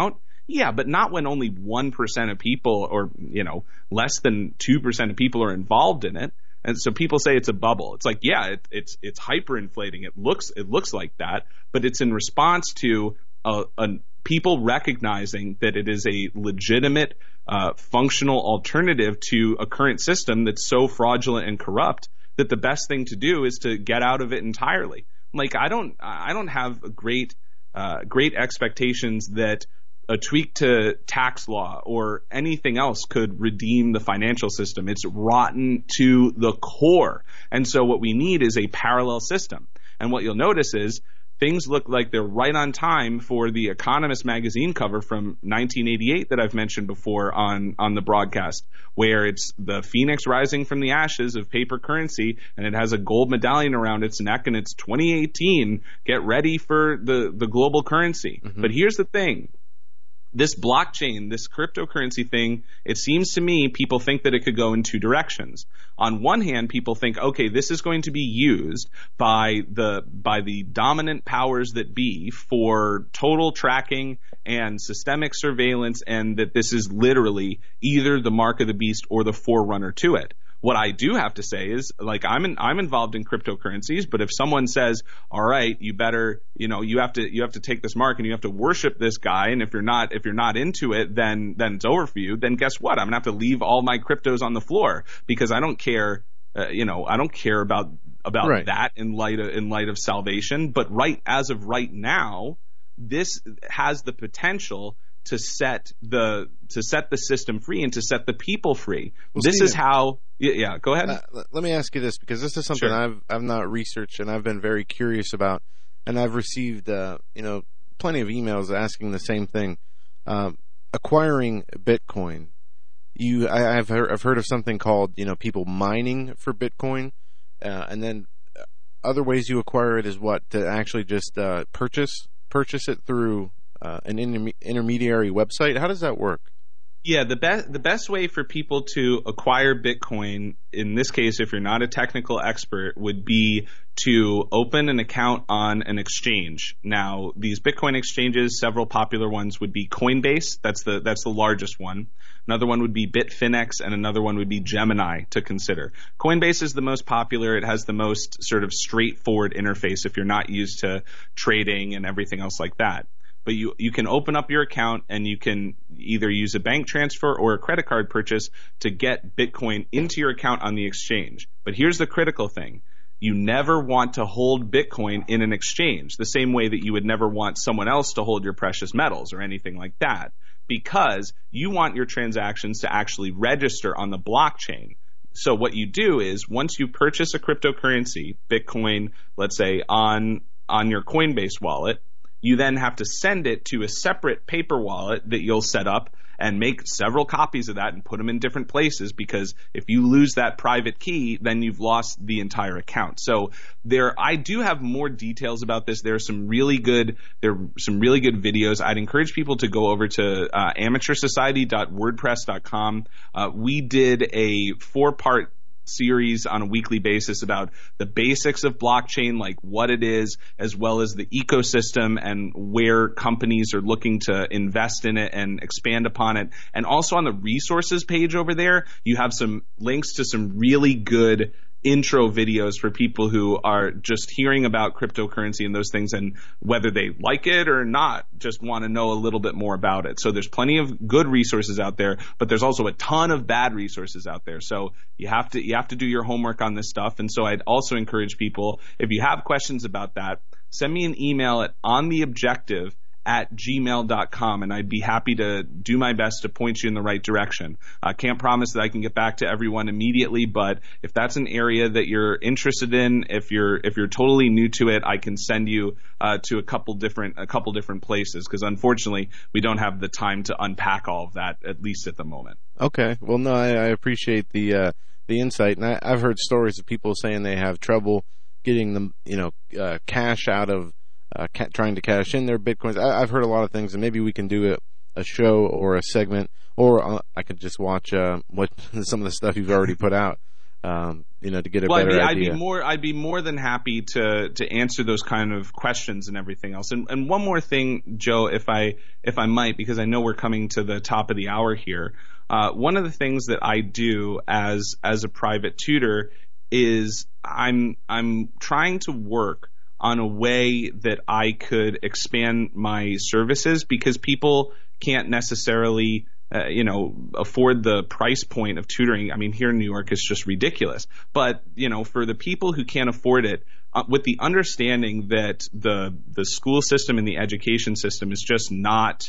Speaker 3: Yeah, but not when only 1% of people, or, less than 2% of people are involved in it. And so people say it's a bubble. It's like, yeah, it's hyperinflating. It looks like that, but it's in response to people recognizing that it is a legitimate, functional alternative to a current system that's so fraudulent and corrupt that the best thing to do is to get out of it entirely. Like, I don't have great expectations that a tweak to tax law or anything else could redeem the financial system. It's rotten to the core. And so what we need is a parallel system. And what you'll notice is things look like they're right on time for the Economist magazine cover from 1988 that I've mentioned before on the broadcast, where it's the phoenix rising from the ashes of paper currency, and it has a gold medallion around its neck, and it's 2018. Get ready for the global currency. Mm-hmm. But here's the thing. This blockchain, this cryptocurrency thing, it seems to me people think that it could go in two directions. On one hand, people think, okay, this is going to be used by the dominant powers that be for total tracking and systemic surveillance, and that this is literally either the mark of the beast or the forerunner to it. What I do have to say is, like, I'm involved in cryptocurrencies, but if someone says, all right, you better, you have to take this mark and you have to worship this guy, and if you're not into it, then it's over for you, then guess what? I'm gonna have to leave all my cryptos on the floor, because I don't care, I don't care about right. that in light of salvation. But as of right now, this has the potential to set the system free and to set the people free. Well, this Steven, is how. Yeah, go ahead.
Speaker 2: Let me ask you this, because this is something
Speaker 3: sure.
Speaker 2: I've not researched and I've been very curious about, and I've received plenty of emails asking the same thing. Acquiring Bitcoin, I've heard of something called people mining for Bitcoin, and then other ways you acquire it is what, to actually just purchase it through an intermediary website. How does that work?
Speaker 3: Yeah, the best way for people to acquire Bitcoin, in this case, if you're not a technical expert, would be to open an account on an exchange. Now, these Bitcoin exchanges, several popular ones would be Coinbase. That's the largest one. Another one would be Bitfinex, and another one would be Gemini to consider. Coinbase is the most popular. It has the most sort of straightforward interface if you're not used to trading and everything else like that. But you can open up your account and you can either use a bank transfer or a credit card purchase to get Bitcoin into your account on the exchange. But here's the critical thing. You never want to hold Bitcoin in an exchange, the same way that you would never want someone else to hold your precious metals or anything like that, because you want your transactions to actually register on the blockchain. So what you do is, once you purchase a cryptocurrency, Bitcoin, let's say, on your Coinbase wallet, you then have to send it to a separate paper wallet that you'll set up and make several copies of that and put them in different places, because if you lose that private key, then you've lost the entire account. So I do have more details about this. There are some really good videos. I'd encourage people to go over to amateursociety.wordpress.com. We did a 4-part series on a weekly basis about the basics of blockchain, like what it is, as well as the ecosystem and where companies are looking to invest in it and expand upon it. And also on the resources page over there, you have some links to some really good intro videos for people who are just hearing about cryptocurrency and those things, and whether they like it or not, just want to know a little bit more about it. So there's plenty of good resources out there, but there's also a ton of bad resources out there. So you have to do your homework on this stuff. And so I'd also encourage people, if you have questions about that, send me an email at ontheobjective@gmail.com, and I'd be happy to do my best to point you in the right direction. I can't promise that I can get back to everyone immediately, but if that's an area that you're interested in, if you're totally new to it, I can send you to a couple different places, because unfortunately we don't have the time to unpack all of that, at least at the moment.
Speaker 2: Okay, well, no, I appreciate the insight, and I've heard stories of people saying they have trouble getting them, cash out of. Trying to cash in their Bitcoins. I've heard a lot of things, and maybe we can do a show or a segment, or I could just watch what some of the stuff you've already put out. to get a better idea.
Speaker 3: I'd be more than happy to answer those kind of questions and everything else. And one more thing, Joe, if I might, because I know we're coming to the top of the hour here. One of the things that I do as a private tutor is I'm trying to work on a way that I could expand my services, because people can't necessarily afford the price point of tutoring. I mean, here in New York, it's just ridiculous. But, for the people who can't afford it, with the understanding that the school system and the education system is just not,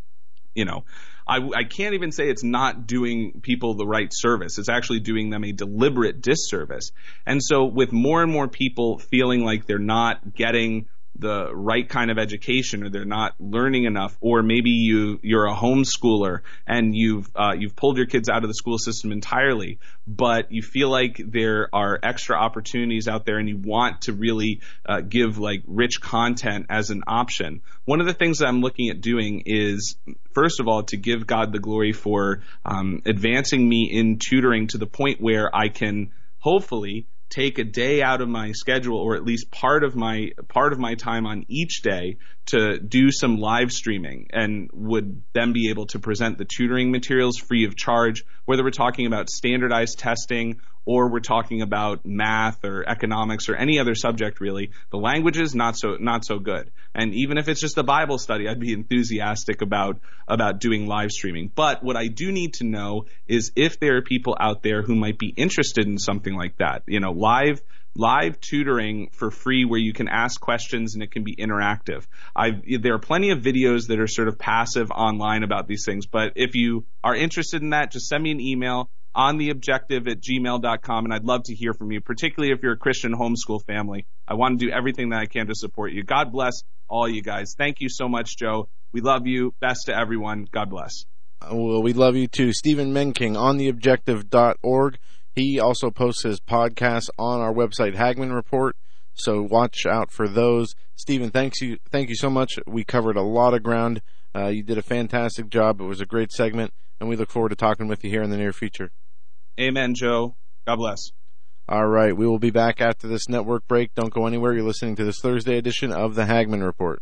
Speaker 3: I can't even say it's not doing people the right service. It's actually doing them a deliberate disservice. And so with more and more people feeling like they're not getting the right kind of education, or they're not learning enough, or maybe you're a homeschooler and you've pulled your kids out of the school system entirely, but you feel like there are extra opportunities out there and you want to really give like rich content as an option. One of the things that I'm looking at doing is, first of all, to give God the glory for advancing me in tutoring to the point where I can hopefully take a day out of my schedule, or at least part of my time on each day, to do some live streaming, and would then be able to present the tutoring materials free of charge, whether we're talking about standardized testing or we're talking about math or economics or any other subject really. The languages, not so good. And even if it's just a Bible study, I'd be enthusiastic about doing live streaming. But what I do need to know is if there are people out there who might be interested in something like that, live tutoring for free where you can ask questions and it can be interactive. There are plenty of videos that are sort of passive online about these things, but if you are interested in that, just send me an email on theobjective@gmail.com, and I'd love to hear from you, particularly if you're a Christian homeschool family. I want to do everything that I can to support you. God bless all you guys. Thank you so much, Joe. We love you. Best to everyone. God bless.
Speaker 2: Well, we love you too. Stephen Menking on theobjective.org. He also posts his podcasts on our website, Hagman Report, so watch out for those. Stephen, thank you so much. We covered a lot of ground. You did a fantastic job. It was a great segment, and we look forward to talking with you here in the near future.
Speaker 3: Amen, Joe. God bless.
Speaker 2: All right, we will be back after this network break. Don't go anywhere. You're listening to this Thursday edition of the Hagman Report.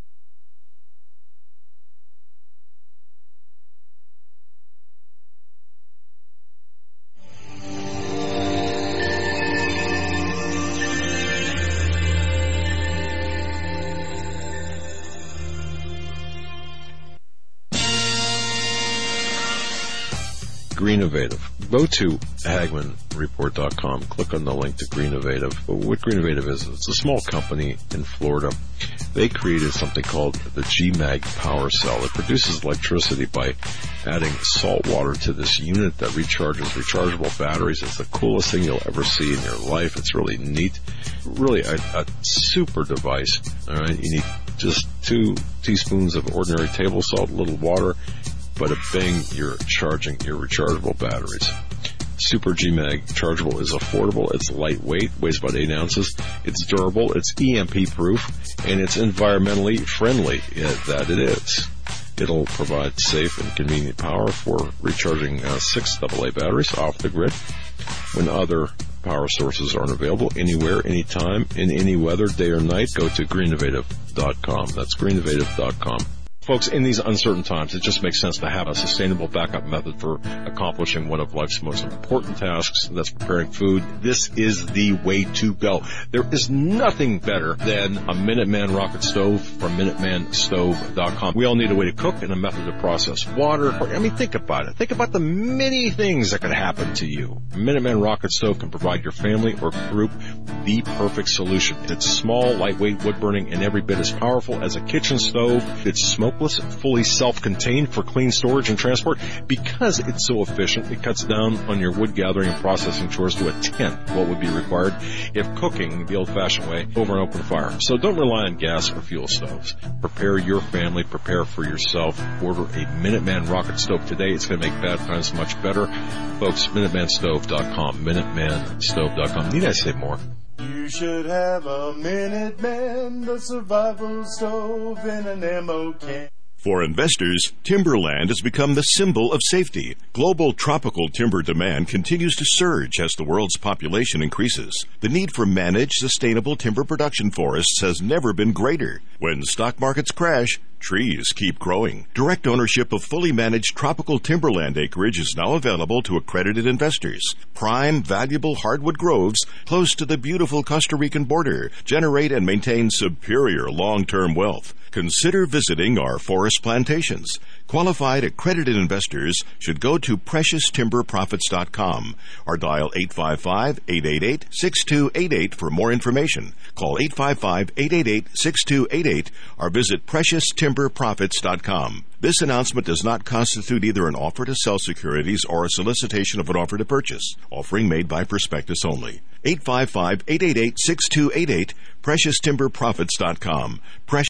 Speaker 4: Greenovative. Go to HagmanReport.com. Click on the link to Greenovative. What Greenovative is, it's a small company in Florida. They created something called the GMAG Power Cell. It produces electricity by adding salt water to this unit that recharges rechargeable batteries. It's the coolest thing you'll ever see in your life. It's really neat. Really a super device. All right, you need just 2 teaspoons of ordinary table salt, a little water. But bang, you're charging your rechargeable batteries. Super GMAG chargeable is affordable, it's lightweight, weighs about 8 ounces, it's durable, it's EMP proof, and it's environmentally friendly, that it is. It'll provide safe and convenient power for recharging 6 AA batteries off the grid when other power sources aren't available, anywhere, anytime, in any weather, day or night. Go to Greenovative.com. That's Greenovative.com. Folks, in these uncertain times, it just makes sense to have a sustainable backup method for accomplishing one of life's most important tasks, that's preparing food. This is the way to go. There is nothing better than a Minuteman rocket stove from MinutemanStove.com. We all need a way to cook and a method to process water. I mean, think about it. Think about the many things that could happen to you. A Minuteman rocket stove can provide your family or group the perfect solution. It's small, lightweight, wood-burning, and every bit as powerful as a kitchen stove. It's smokeless, fully self-contained for clean storage and transport. Because it's so efficient, it cuts down on your wood gathering and processing chores to a tenth what would be required if cooking the old-fashioned way over an open fire. So don't rely on gas or fuel stoves. Prepare your family, prepare for yourself. Order a Minuteman rocket stove today. It's going to make bad times much better. Folks, MinutemanStove.com, MinutemanStove.com. Need I say more?
Speaker 5: You should have a Minuteman, the survival stove in an ammo can. For investors, timberland has become the symbol of safety. Global tropical timber demand continues to surge as the world's population increases. The need for managed, sustainable timber production forests has never been greater. When stock markets crash, trees keep growing. Direct ownership of fully managed tropical timberland acreage is now available to accredited investors. Prime, valuable hardwood groves close to the beautiful Costa Rican border generate and maintain superior long-term wealth. Consider visiting our forest plantations. Qualified accredited investors should go to PreciousTimberProfits.com or dial 855-888-6288 for more information. Call 855-888-6288 or visit PreciousTimberProfits.com. This announcement does not constitute either an offer to sell securities or a solicitation of an offer to purchase. Offering made by prospectus only. 855-888-6288, PreciousTimberProfits.com.